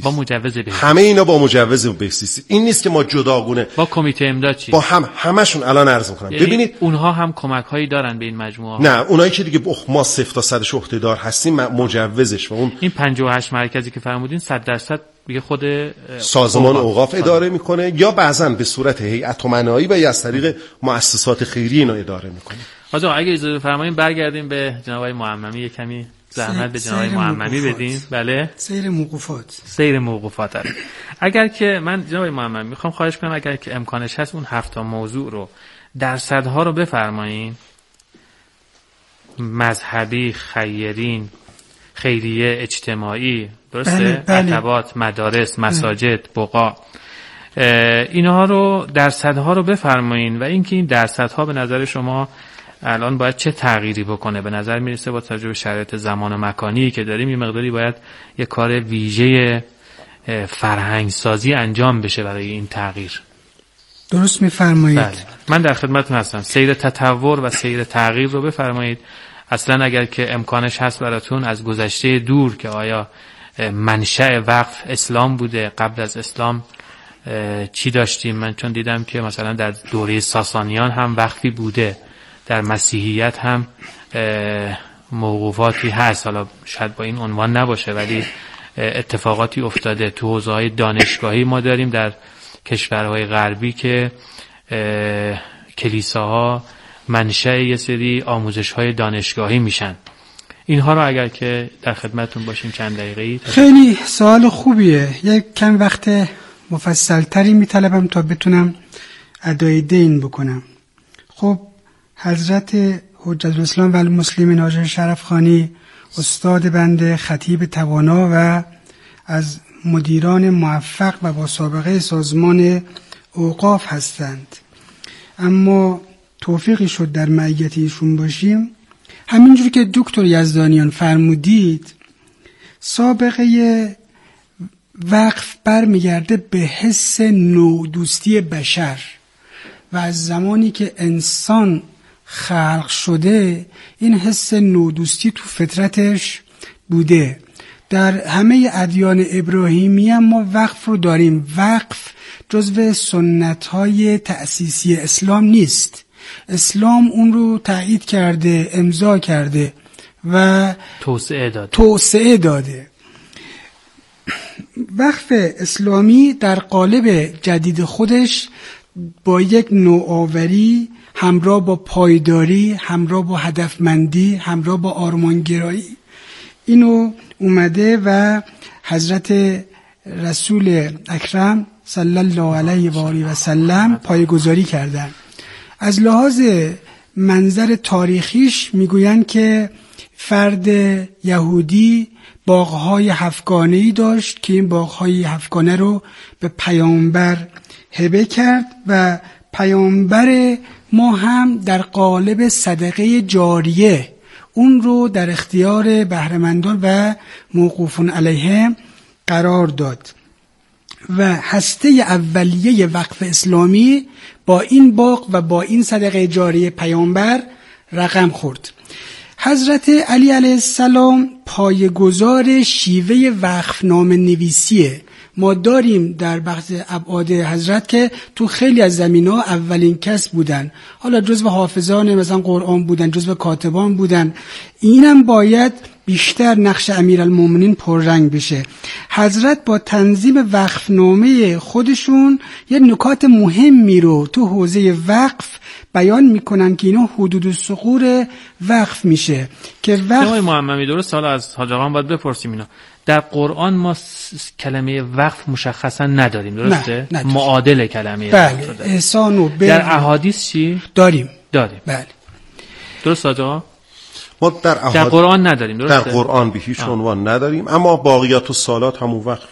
است. با مجوز بهزیستی. همه اینا با مجوز بهزیستی. این نیست که ما جداگونه با کمیته امداد چی؟ با همشون الان عرض می‌کنم. یعنی ببینید اونها هم کمک‌هایی دارن به این مجموعه؟ نه، اونایی که دیگه ما 0 تا 100 عهده‌دار هستیم مجوزش و اون این 58 مرکزی که فرمودین 100% دیگه خود سازمان اوقاف اداره میکنه یا بعضا به صورت هیئت امنایی و یا از طریق مؤسسات خیریه اینا اداره میکنه. آقا اگه اجازه بفرمایید برگردیم به جناب آقای معممی، یک کمی زحمت به جناب آقای معممی بدیم. بله، سیر موقوفات. اگر که من جناب آقای معممی میخوام خواهش کنم اگر که امکانش هست اون 7 تا موضوع رو درصدها رو بفرمایید. مذهبی، خیرین، خیریه، اجتماعی، درسته؟ ارتباط، مدارس، مساجد، بقاع، اینها رو درصدها رو بفرمایین و اینکه این درصدها به نظر شما الان باید چه تغییری بکنه. به نظر میرسه با توجه به شرایط زمان و مکانی که داریم یه مقداری باید یه کار ویژه فرهنگ سازی انجام بشه برای این تغییر. درست میفرمایید. بله. من در خدمتتون هستم. سیر تطور و سیر تغییر رو بفرمایید. اصلا اگر که امکانش هست براتون از گذشته دور که آیا منشأ وقف اسلام بوده، قبل از اسلام چی داشتیم؟ من چون دیدم که مثلا در دوره ساسانیان هم وقفی بوده، در مسیحیت هم موقوفاتی هست، حالا شاید با این عنوان نباشه ولی اتفاقاتی افتاده. تو حوزه‌های دانشگاهی ما داریم در کشورهای غربی که کلیساها منشأ یه سری آموزش‌های دانشگاهی میشن. اینها رو اگر که در خدمتتون باشیم چند دقیقه‌ای. خیلی سوال خوبیه. یک کم وقت مفصل‌تری میطلبم تا بتونم ادای دین بکنم. خب حضرت حجت الاسلام و المسلمین حاجی شرفخانی استاد بنده، خطیب توانا و از مدیران موفق و با سابقه سازمان اوقاف هستند. اما توفیقی شد در معیت ایشون باشیم. همینجور که دکتر یزدانیان فرمودید، سابقه وقف برمیگرده به حس نودوستی بشر و از زمانی که انسان خلق شده این حس نودوستی تو فطرتش بوده. در همه ادیان ابراهیمی هم ما وقف رو داریم. وقف جزو سنت‌های تأسیسی اسلام نیست. اسلام اون رو تایید کرده، امضا کرده و توسعه داده. وقف اسلامی در قالب جدید خودش با یک نوآوری همراه با پایداری، همراه با هدفمندی، همراه با آرمانگرایی اینو اومده و حضرت رسول اکرم صلی الله علیه و آله و سلم پایه‌گذاری کردن. از لحاظ منظر تاریخیش میگویند که فرد یهودی باغ‌های هفتگانه‌ای داشت که این باغ‌های هفتگانه رو به پیامبر هبه کرد و پیامبر ما هم در قالب صدقه جاریه اون رو در اختیار بهره‌مندان و موقوفون علیه قرار داد و هسته اولیه وقف اسلامی با این باغ و با این صدقه جاریه پیامبر رقم خورد. حضرت علی علیه السلام پایه‌گذار شیوه وقفنامه نویسیه. ما داریم در بخش ابعاد حضرت که تو خیلی از زمینه‌ها اولین کس بودن، حالا جزو حافظان مثلا قرآن بودن، جزو کاتبان بودن. اینم باید بیشتر نقش امیرالمومنین پررنگ بشه. حضرت با تنظیم وقفنامه خودشون یه نکات مهمی رو تو حوزه وقف بیان میکنن که اینا حدود الثغور وقف میشه که وقف. جناب محمدی درست، حالا از حاج آقا باید بپرسیم اینا. در قرآن ما کلمه وقف مشخصا نداریم، درسته؟ نه معادل کلمه بله. احسان و بر. در احادیث چی؟ داریم. بله. درست حاج آقا؟ ما در قرآن نداریم، درسته؟ در قرآن به هیچ عنوان نداریم، اما باقیات الصالات همون وقف.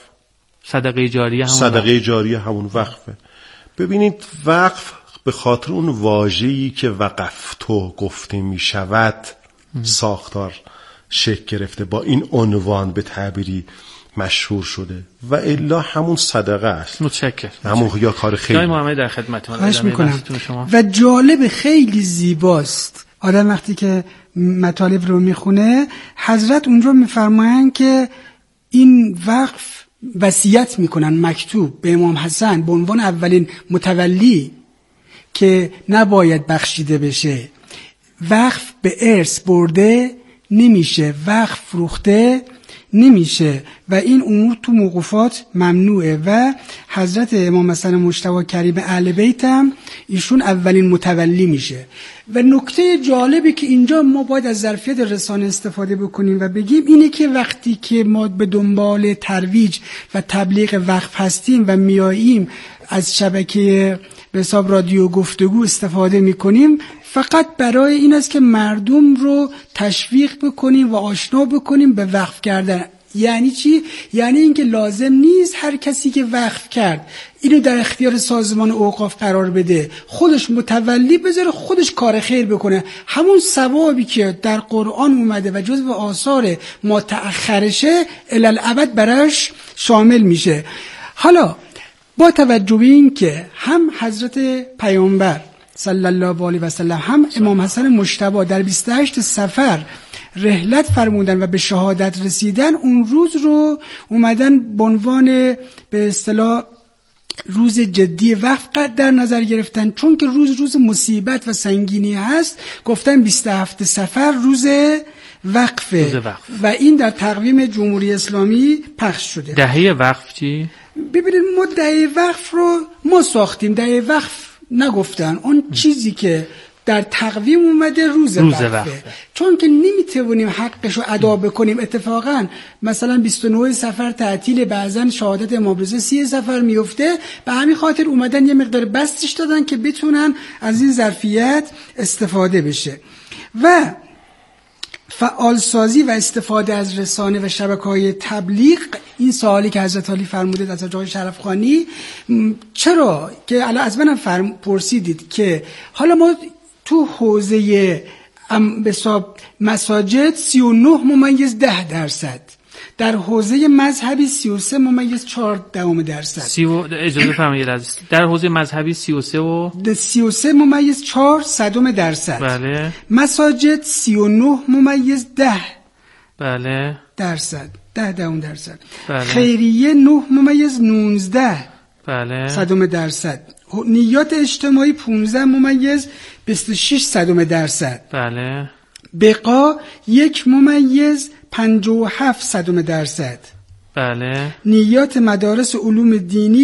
صدقه جاریه همون وقفه. ببینید وقف به خاطر اون واژه‌ای که وقفتو گفته می شود ساختار شکل گرفته، با این عنوان به تعبیری مشهور شده و الا همون صدقه است. متشکرم. همون یا کار خیلی. جناب محمدی در خدمتتون. خواهش میکنم. و جالب خیلی زیباست. آدم وقتی که مطالب رو میخونه حضرت اون رو میفرمایند که این وقف وصیت میکنن مکتوب به امام حسن به عنوان اولین متولی که نباید بخشیده بشه، وقف به ارث برده نمیشه، وقف فروخته نمیشه و این امور تو موقوفات ممنوعه. و حضرت امام حسن مجتبی کریم اهل بیت هم ایشون اولین متولی میشه. و نکته جالبی که اینجا ما باید از ظرفیت رسانه استفاده بکنیم و بگیم اینه که وقتی که ما به دنبال ترویج و تبلیغ وقف هستیم و میاییم از شبکه به حساب رادیو گفتگو استفاده میکنیم، فقط برای این است که مردم رو تشویق بکنیم و آشنا بکنیم به وقف کردن. یعنی چی؟ یعنی اینکه لازم نیست هر کسی که وقف کرد اینو در اختیار سازمان اوقاف قرار بده، خودش متولی بذاره، خودش کار خیر بکنه. همون ثوابی که در قرآن اومده و جزو آثار متأخرشه الالعبد براش شامل میشه. حالا با توجه به این که هم حضرت پیامبر صلی الله علیه و سلم هم امام حسن مجتبی در 28 صفر رحلت فرمودن و به شهادت رسیدن، اون روز رو اومدن به عنوان به اصطلاح روز جدی وقف در نظر گرفتن، چون که روز مصیبت و سنگینی هست، گفتن 27 صفر روز وقفه و این در تقویم جمهوری اسلامی پخش شده. دهه وقف چی؟ ببینید ما دهه وقف رو ما ساختیم، دهه وقف نگفتن، اون چیزی که در تقویم اومده روز وقفه. چون که نمیتونیم حقش رو ادا بکنیم. اتفاقا مثلا 29 صفر تعطیل، بعضن شهادت امام رضا 30 صفر میفته، به همین خاطر اومدن یه مقدار بستش دادن که بتونن از این ظرفیت استفاده بشه. و فعالسازی و استفاده از رسانه و شبکه‌های تبلیغ، این سوالی که حضرت علی فرمودید از آقای شرفخانی، چرا که الان از منم پرسیدید که حالا ما تو حوزه به حساب مساجد 39.10%، در حوزه مذهبی 33.4%. اجازه فرمایید عزیز، در حوزه مذهبی 33.4%. بله. مساجد 39.10%. بله. 10%. بله. خیریه 9.19%. بله. 100%. نیات اجتماعی 15.26%. بله. بقا 1.57%. بله. نیات مدارس علوم دینی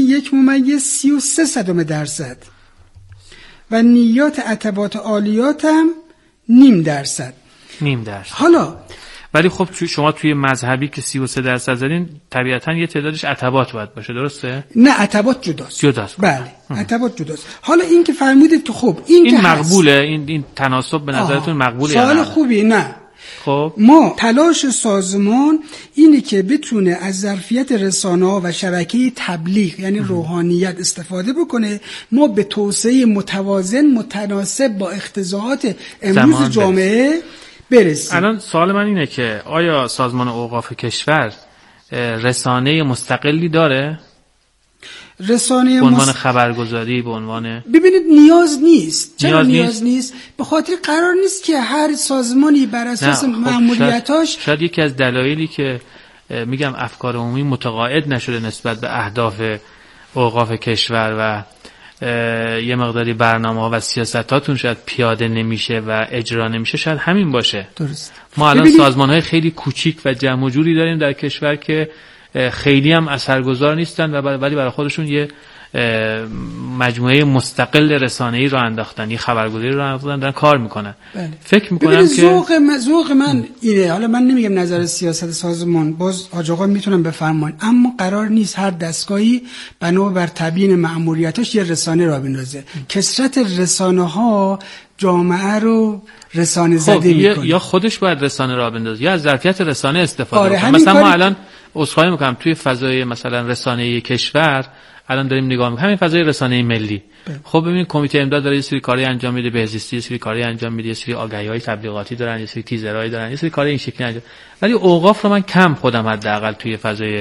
1.33%. و نیات عتبات عالیات هم 0.5%. حالا ولی خب شما توی مذهبی که 33% زدین، طبیعتاً یه تعدادش عتبات باید باشه، درسته؟ نه، عتبات جداست. بله، عتبات جداست. حالا این که فرمودید که خب این مقبوله، این تناسب به نظرتون مقبوله؟ سوال خوبی. نه. خب ما تلاش سازمان اینه که بتونه از ظرفیت رسانه‌ها و شبکه تبلیغ یعنی روحانیت استفاده بکنه، ما به توسعه متوازن متناسب با اقتضاعات امروز جامعه برسیم. الان سوال من اینه که آیا سازمان اوقاف کشور رسانه مستقلی داره؟ رسانه به عنوان خبرگزاری، به عنوان ببینید نیاز نیست. چرا نیاز نیست؟ به خاطر قرار نیست که هر سازمانی بر اساس مأموریتاش شاید یکی از دلایلی که میگم افکار عمومی متقاعد نشده نسبت به اهداف اوقاف کشور و یه مقداری برنامه‌ها و سیاستاتون شاید پیاده نمیشه و اجرا نمیشه، شاید همین باشه. درست. ما الان سازمان‌های خیلی کوچیک و جمع و جوری داریم در کشور که خیلی هم اثرگذار نیستن ولی برای خودشون یه مجموعه مستقل رسانه‌ای رو انداختن، یه خبرگزاری رو انداختن، دارن کار میکنن. بله. فکر میکنم که ذوق من اینه، حالا من نمیگم نظر سیاست سازمان، باز حاج آقا میتونم بفرمایید، اما قرار نیست هر دستگاهی بنا بر تبیین مأموریتش یه رسانه را بندازه. کثرت رسانه‌ها جامعه رو رسانه زده میکنه. یا خودش باید رسانه را بندازه یا از ظرفیت رسانه استفاده کنه. مثلا ما الان عذرخواهی میکنم توی فضای مثلا رسانه کشور الان داریم نگاه میکنیم، همین فضای رسانه ملی. خب ببینید کمیته امداد داره یه سری کاری انجام میده، بهزیستی یه سری کاری انجام میده، یه سری آگهی‌های تبلیغاتی دارن، یه سری تیزرهای دارن، یه سری کار این شکلی انجام. ولی اوقاف رو من کم خودم حداقل توی فضای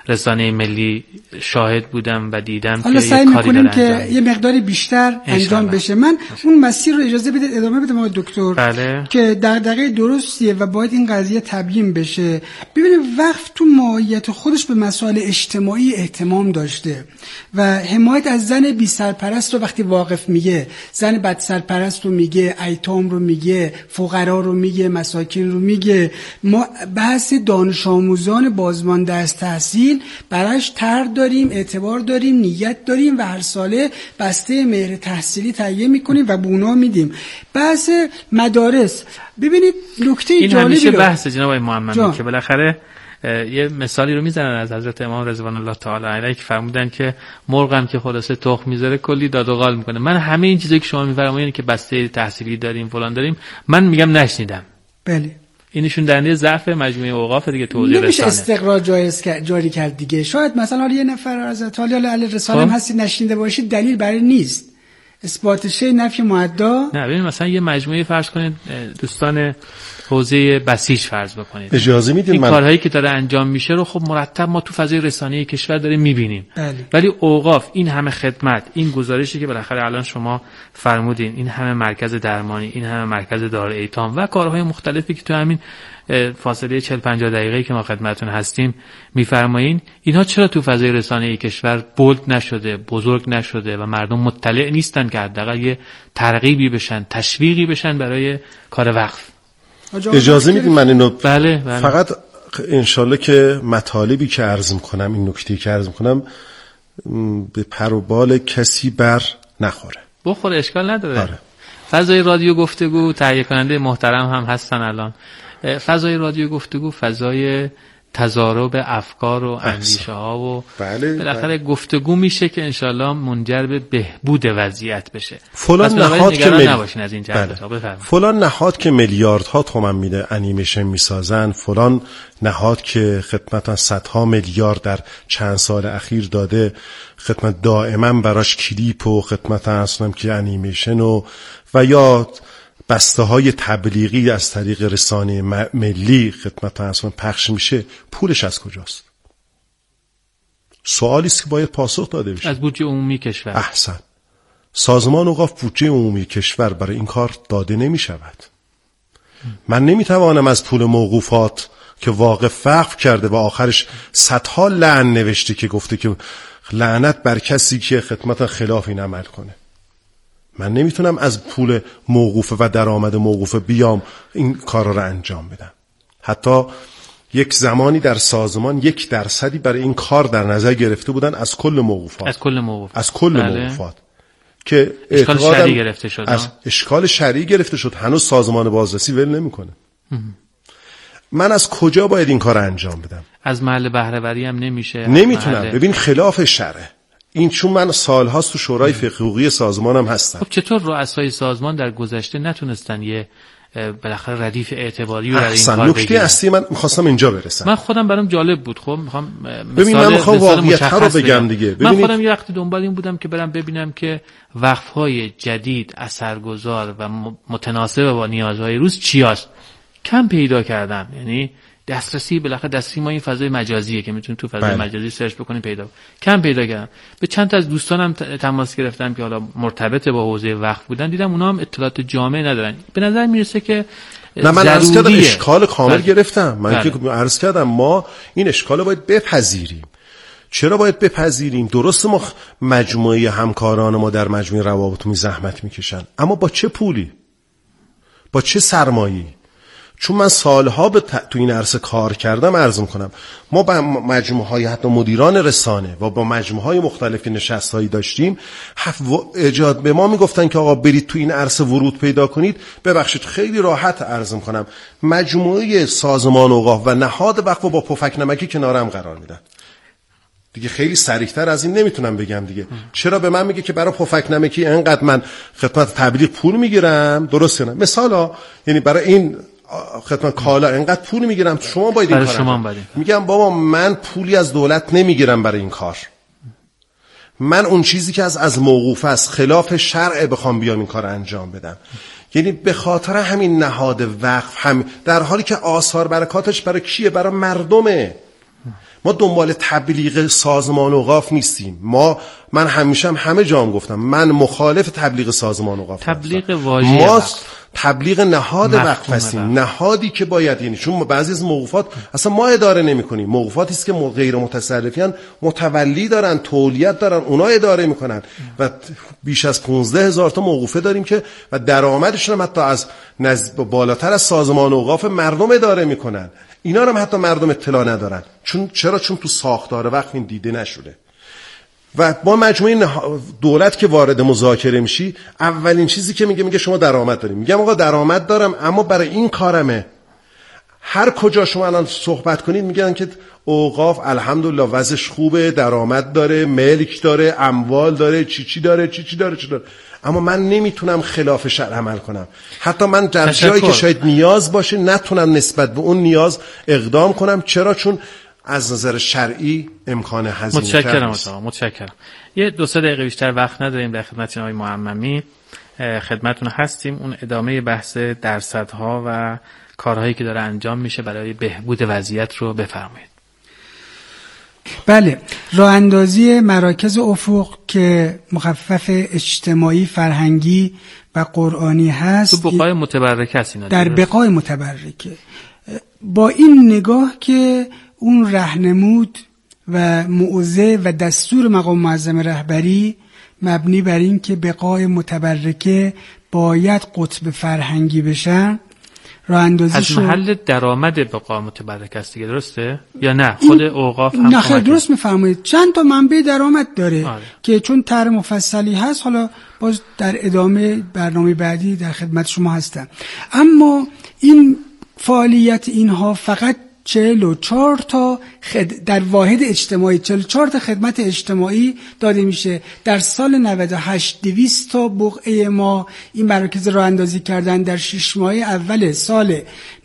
رسانه ملی شاهد بودم و دیدم حالا که سعی میکنیم که یه مقداری بیشتر انجام بشه. من اون مسیر رو اجازه بدید ادامه بدم آقای دکتر. بله. که دغدغه درستیه و باید این قضیه تبیین بشه. ببینید وقف تو ماهیت خودش به مسائل اجتماعی اهتمام داشته و حمایت از زن بی سرپرست رو وقتی واقف میگه، زن بد سرپرست رو میگه، ایتام رو میگه، فقرا رو میگه، مساکین رو میگه. ما بحث دانش آموزان بازمانده از تحصیل براش طرح داریم، اعتبار داریم، نیت داریم و هر ساله بسته مهر تحصیلی تهیه میکنیم و به اونا میدیم. بحث مدارس، ببینید نکته جالبی این همیشه بحث جناب آقای محمدی که بالاخره یه مثالی رو میزنن از حضرت امام رضوان الله تعالی علیه که فرمودن که مرغم که خلاصه تخم میذاره کلی داد و قال میکنه. من همه این چیزایی که شما میفرمایید که بسته تحصیلی داریم فلان داریم، من میگم نشنیدم. بله. اینشون دنده ضعف مجموعه اوقاف دیگه، توضیح رسانه. نمیشه استقرار جاری کرد دیگه. شاید مثلا یه نفر از طالب علی رسانه هستی نشنیده باشید، دلیل برای نیست. اثبات شی نفی معدا. نه ببین مثلا یه مجموعه فرض کنید دوستان حوزه بسیج فرض بکنید، اجازه میدید این کارهایی که داره انجام میشه رو خب مرتب ما تو فضای رسانه‌ای کشور داریم میبینیم. ولی اوقاف این همه خدمت، این گزارشی که بالاخره الان شما فرمودین، این همه مرکز درمانی، این همه مرکز دارالایتام و کارهای مختلفی که تو همین فاصله 40-50 دقیقه‌ای که ما خدمتتون هستیم میفرمایین، اینها چرا تو فضای رسانه‌ای کشور بولد نشده، بزرگ نشده و مردم مطلع نیستن که حداقل یه ترغیبی بشن، تشویقی بشن برای کار وقف؟ اجازه میدید من اینو بله. فقط انشالله که مطالبی که عرض میکنم، این نکته‌ای که عرض میکنم به پر و بال کسی بر نخوره. بخوره اشکال نداره. آره. فضای رادیو گفتگو تهیه کننده محترم هم هستن الان. فضای رادیو گفتگو فضای تضارب افکار و اندیشه ها و بالاخره گفتگو میشه که انشالله منجر به بهبود وضعیت بشه. فلان نهاد که نباشین از این جهت فلان نهاد که میلیاردها تومان میده انیمیشن میسازن، فلان نهاد که خدمتا صدها میلیارد در چند سال اخیر داده خدمت دائما براش کلیپ و خدمتا اصلا که انیمیشن و یا بسته های تبلیغی از طریق رسانه ملی خدمت اصلا پخش میشه، پولش از کجاست؟ سوالی است که باید پاسخ داده بشه. از بودجه عمومی کشور. احسن. سازمان اوقاف بودجه عمومی کشور برای این کار داده نمی شود. من نمیتوانم از پول موقوفات که واقف وقف کرده و آخرش صدها لعن نوشته که گفته که لعنت بر کسی که خدمت خلاف این عمل کنه، من نمیتونم از پول موقوفه و درآمد موقوفه بیام این کارا رو انجام بدم. حتی یک زمانی در سازمان 1% برای این کار در نظر گرفته بودن از کل موقوفات. از کل موقوفات که اشکال شرعی گرفته شد. از اشکال شرعی گرفته شد. هنوز سازمان بازرسی ول نمیکنه. من از کجا باید این کار انجام بدم؟ از محل بهره‌وری هم نمیتونم. ببین خلاف شرعه. این چون من سالهاست تو شورای فقه حقوقی سازمانم هستم. خب چطور رؤسای سازمان در گذشته نتونستن یه بالاخره ردیف اعتباری رو در این کار بگیرن؟ نکته اصلی من می‌خواستم اینجا برسم. من خودم برام جالب بود. خب می‌خوام مثال واقعیت رو بگم دیگه. من خودم یه وقتی دنبال این بودم که برم ببینم که وقف‌های جدید اثرگذار و متناسب با نیازهای روز چیاست. کم پیدا کردم. یعنی دسترسی بالاخره دسترسی ما این فضای مجازیه که میتونید تو فضای مجازی سرچ بکنید کم پیدا کردم. به چند تا از دوستانم تماس گرفتم که حالا مرتبط با حوزه وقف بودن، دیدم اونها هم اطلاعات جامع ندارن. به نظر میرسه که نه، من عرض کردم اشکال کامل گرفتم. من که عرض کردم ما این اشکال باید بپذیریم. چرا باید بپذیریم؟ درسته ما مجموعه همکاران ما در مجموعه روابط زحمت میکشن، اما با چه پولی؟ با چه سرمایه‌ای؟ چون من سالها تو این عرصه کار کردم، عرض میکنم ما با مجموعه‌های حتی مدیران رسانه و با مجموعه‌های مختلفی نشست‌هایی داشتیم، ایجاد به ما میگفتن که آقا برید تو این عرصه ورود پیدا کنید. ببخشید خیلی راحت عرض میکنم مجموعه سازمان اوقاف و نهاد وقف با پفک نمکی کنارم قرار میدن. دیگه خیلی سریعتر از این نمیتونم بگم دیگه. چرا به من میگه که برای پفک نمکی انقدر من خدمت تبلیغ پول میگیرم؟ درسته نه؟ مثلا یعنی برای این خدمت کالا انقدر پول میگیرم، شما باید این کار میگم بابا من پولی از دولت نمیگیرم برای این کار. من اون چیزی که از موقوف است خلاف شرع بخوام بیام این کار انجام بدم. یعنی به خاطر همین نهاد وقف هم در حالی که آثار برکاتش برای کیه؟ برای مردمه. ما دنبال تبلیغ سازمان اوقاف نیستیم. من همیشه همه جام گفتم من مخالف تبلیغ سازمان اوقاف. تبلیغ واژه ما تبلیغ نهاد وقف هستیم، نهادی که باید، یعنی چون بعضی از موقوفات اصلا ما اداره نمی‌کنیم، موقوفاتی است که غیر متصرفیان متولی دارن، تولیت دارن، اونا اداره میکنن و بیش از 15,000 تا موقوفه داریم که و درآمدشون هم حتی از بالاتر از سازمان اوقاف مردم اداره میکنن. اینا رو هم حتی مردم اطلاع ندارن. چون تو ساختار وقف این دیده نشده. و با مجموعه دولت که وارد مذاکره میشی، اولین چیزی که میگه شما درآمد داریم. میگم آقا درآمد دارم، اما برای این کارمه. هر کجا شما الان صحبت کنید میگن که اوقاف الحمدلله وضعش خوبه، درآمد داره، ملک داره، اموال داره، چی داره. اما من نمیتونم خلاف شرع عمل کنم. حتی من در جایی که شاید نیاز باشه نتونم نسبت به اون نیاز اقدام کنم. چرا؟ چون از نظر شرعی امکان هزینه نیست. متشکرم. یه 2-3 دقیقه بیشتر وقت نداریم. در خدمت آقای معممی خدمتتون هستیم. اون ادامه بحث درصدها و کارهایی که داره انجام میشه برای بهبود وضعیت رو بفرمایید. بله، راه اندازی مراکز افق که مخفف اجتماعی، فرهنگی و قرآنی هست، تو بقای متبرکه هست اینا. در بقای متبرکه، با این نگاه که اون راهنمود و موعظه و دستور مقام معظم رهبری مبنی بر این که بقای متبرکه باید قطب فرهنگی بشن، راه اندازیشو از محل درآمد بقای متبرکه است دیگه، درسته یا نه؟ خود اوقاف هم نه درست میفرمایید. چند تا منبع درآمد داره که چون طرح مفصلی هست، حالا باز در ادامه برنامه بعدی در خدمت شما هستم. اما این فعالیت اینها فقط 44 تا در واحد اجتماعی 44 تا خدمت اجتماعی داده میشه. در سال 98 200 تا بقعه ما این مراکز راه اندازی کردن. در 6 ماه اول سال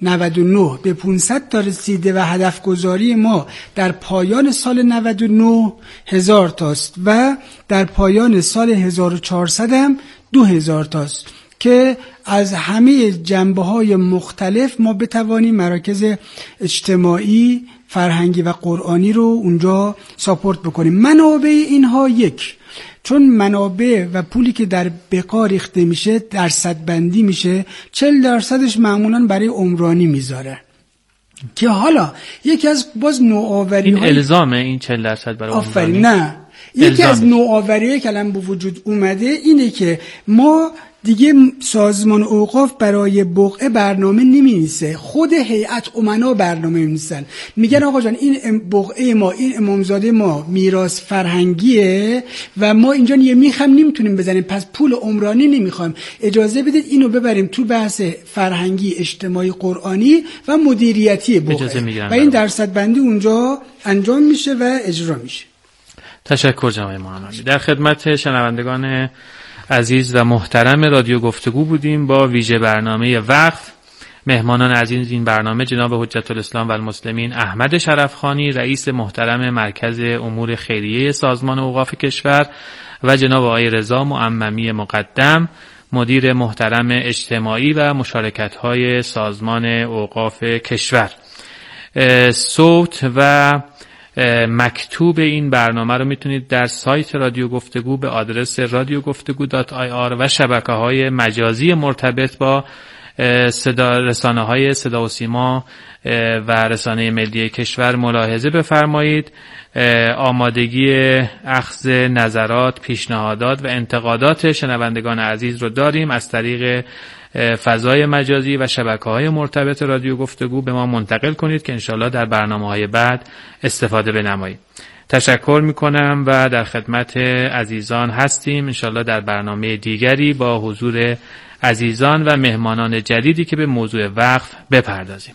99 به 500 تا رسیده و هدف گذاری ما در پایان سال 99 1000 تاست و در پایان سال 1400 هم 2000 تاست که از همه جنبه‌های مختلف ما بتوانیم مراکز اجتماعی، فرهنگی و قرآنی رو اونجا ساپورت بکنیم. منابع اینها چون منابع و پولی که در بقا ریخته میشه درصد بندی میشه، 40% معمولاً برای عمرانی میذاره که حالا یکی از باز نوآوری این الزامه این 40% برای عمرانی. نه، یکی از نوآوری‌هایی که الان به وجود اومده اینه که ما دیگه سازمان اوقاف برای بقعه برنامه نمی‌نویسه، خود هیئت امنا برنامه می‌نویسن. میگن آقا جان این بقعه ما، این امامزاده ما میراث فرهنگیه و ما اینجا یه میخم نمیتونیم بزنیم، پس پول عمرانی نمیخوایم، اجازه بدید اینو ببریم تو بحث فرهنگی، اجتماعی، قرآنی و مدیریتی بقعه و این درصد بندی اونجا انجام میشه و اجرا میشه. تشکر جناب محمدی. در خدمت شنوندگان عزیز و محترم رادیو گفتگو بودیم با ویژه برنامه وقف. مهمانان عزیز این برنامه جناب حجت الاسلام و المسلمین احمد شرفخانی، رئیس محترم مرکز امور خیریه سازمان اوقاف کشور، و جناب آقای رضا معممی مقدم، مدیر محترم اجتماعی و مشارکت‌های سازمان اوقاف کشور. صوت و مکتوب این برنامه رو میتونید در سایت رادیو گفتگو به آدرس radiogoftegu.ir و شبکه‌های مجازی مرتبط با رسانه‌های صدا و سیما و رسانه ملی کشور ملاحظه بفرمایید. آمادگی اخذ نظرات، پیشنهادات و انتقادات شنوندگان عزیز رو داریم. از طریق فضای مجازی و شبکه‌های مرتبط رادیو گفتگو به ما منتقل کنید که انشالله در برنامه‌های بعد استفاده بنمایید. تشکر میکنم و در خدمت عزیزان هستیم انشالله در برنامه دیگری با حضور عزیزان و مهمانان جدیدی که به موضوع وقف بپردازیم.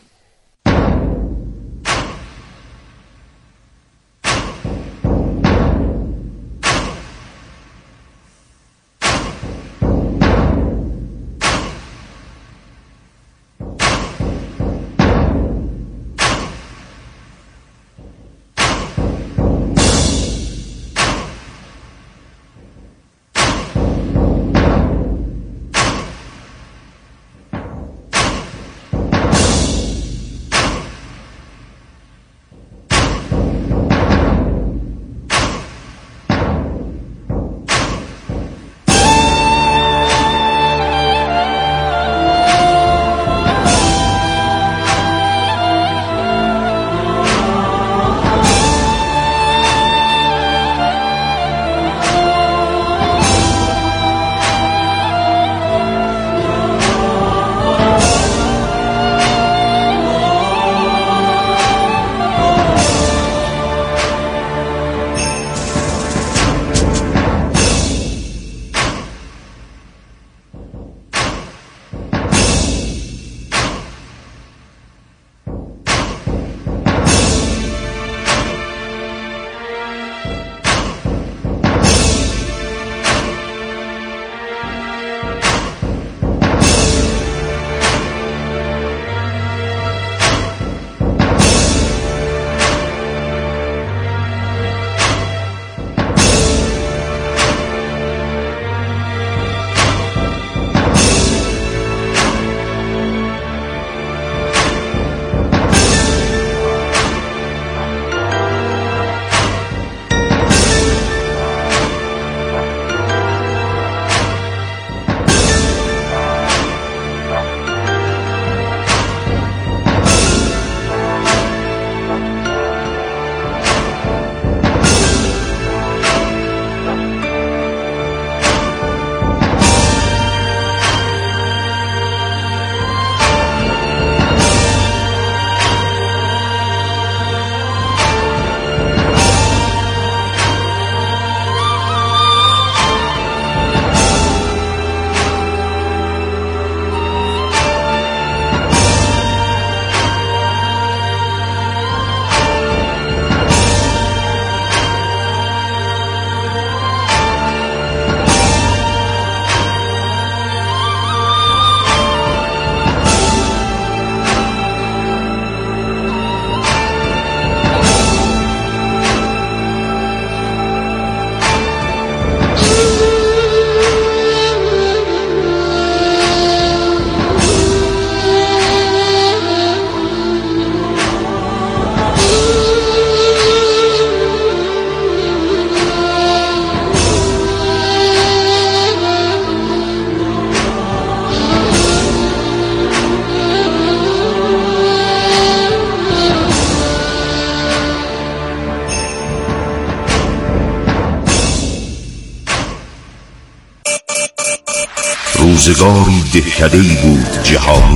روزگاری دهکده‌ای بود جهان،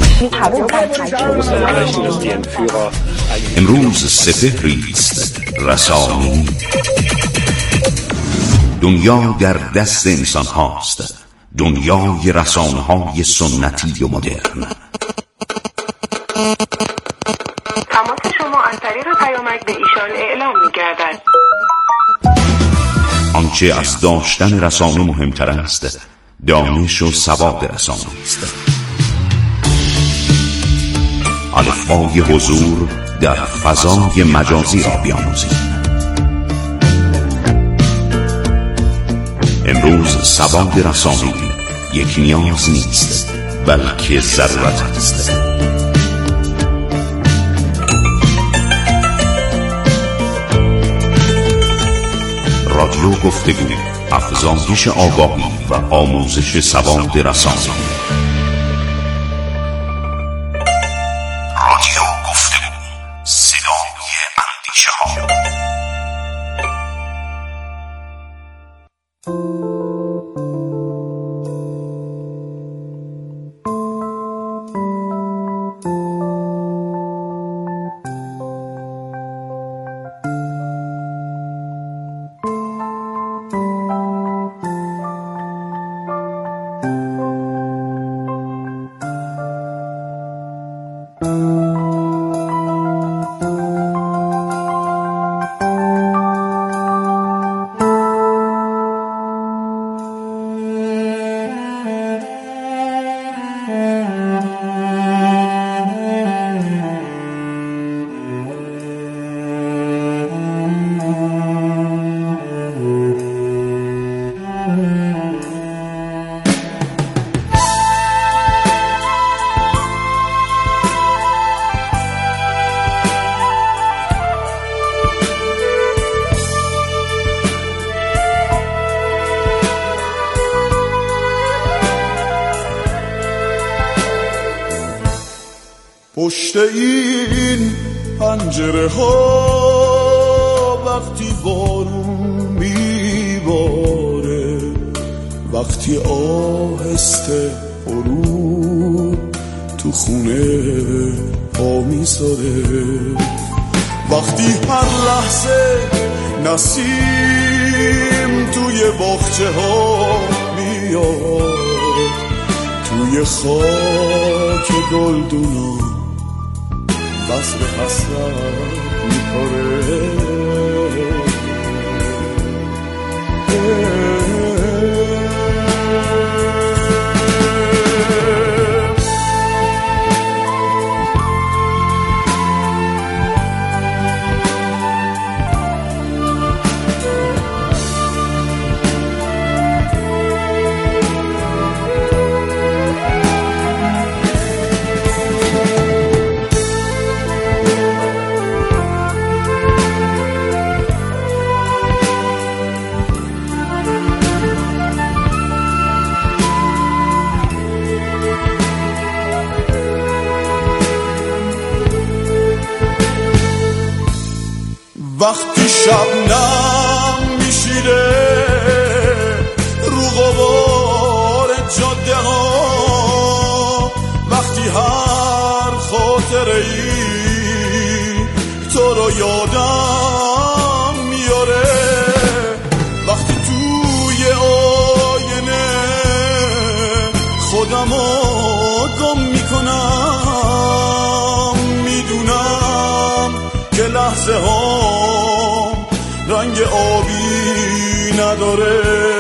امروز سپهری است رسانه‌ای. دنیا در دست انسان هاست، دنیای رسانه های سنتی و مدرن. تماس شما از طریق پیامک به ایشان اعلام می‌گردد. آنچه از داشتن رسانه مهمتر است، دانش و سواد رسانه است. الفبای حضور در فضای مجازی را بیاموزید. امروز سواد رسانه‌ای یک نیاز نیست، بلکه ضرورت است. رادیو گفتگو، افزایش آگاهی و آموزش سواد رسانه‌ای. رادیو گفتگو، صدای اندیشه ها. پشت این پنجره ها وقتی بارون میباره، وقتی آهسته غروب تو خونه پا میذاره، وقتی هر لحظه نسیم توی باغچه ها میاد، توی خاک گلدونا بسر حسرت میپاره. وقتی شبنم میشینه رو غبار جاده ها، وقتی هر خاطره ای تو رو یادم میاره، وقتی توی آینه خودمو گم میکنم، میدونم که لحظه ها رنگ آبی نداره.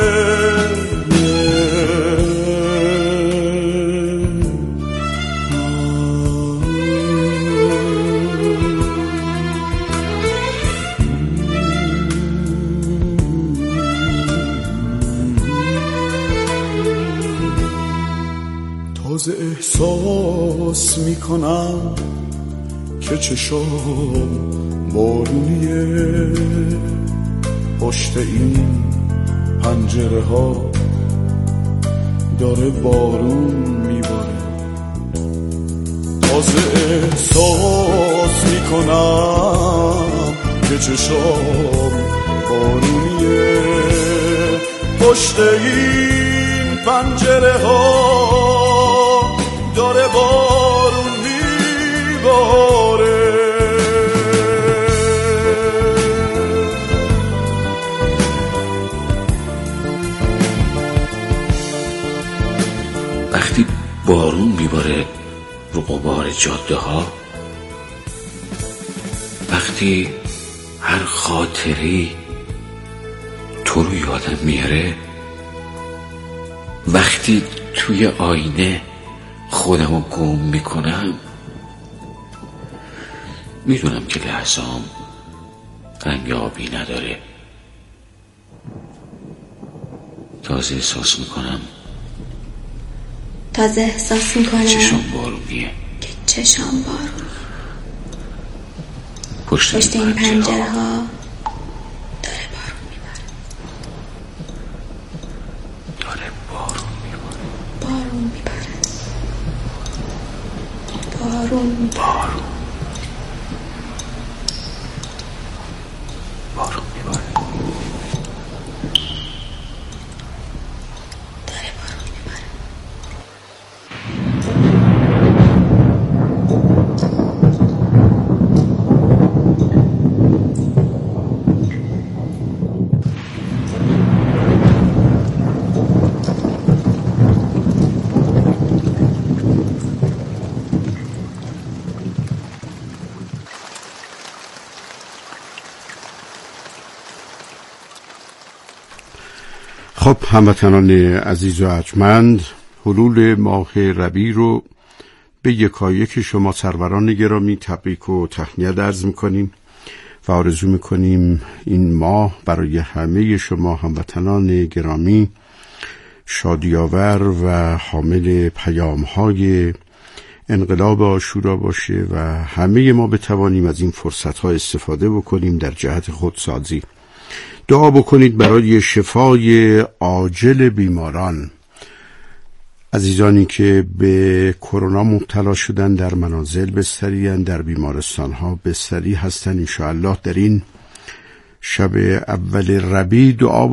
تازه احساس میکنم که چشام بارونیه، پشت این پنجره ها داره بارون میباره. تازه احساس میکنم که چشام بارونیه، پشت این پنجره ها بارون میباره رو غبار جاده ها، وقتی هر خاطری تو رو یادم میاره، وقتی توی آینه خودمو گم میکنم، میدونم که لحظه‌ام رنگ آبی نداره. تازه احساس میکنم چشم بارونیه، که چشم بارون پشت این پنجره ها داره بارون میباره. خب هموطنان عزیز و ارجمند، حلول ماه ربیع رو به یکایک شما سروران گرامی تبریک و تهنیت عرض می‌کنیم و آرزو می‌کنیم این ماه برای همه شما هموطنان گرامی شادی‌آور و حامل پیام‌های انقلاب عاشورا باشه و همه ما بتوانیم از این فرصت‌ها استفاده بکنیم در جهت خودسازی. دعا بکنید برای شفای عاجل بیماران، عزیزانی که به کرونا مبتلا شدن، در منازل بستری هستند، در بیمارستان ها بستری هستند. ان شاء الله در این شب اول ربیع دعا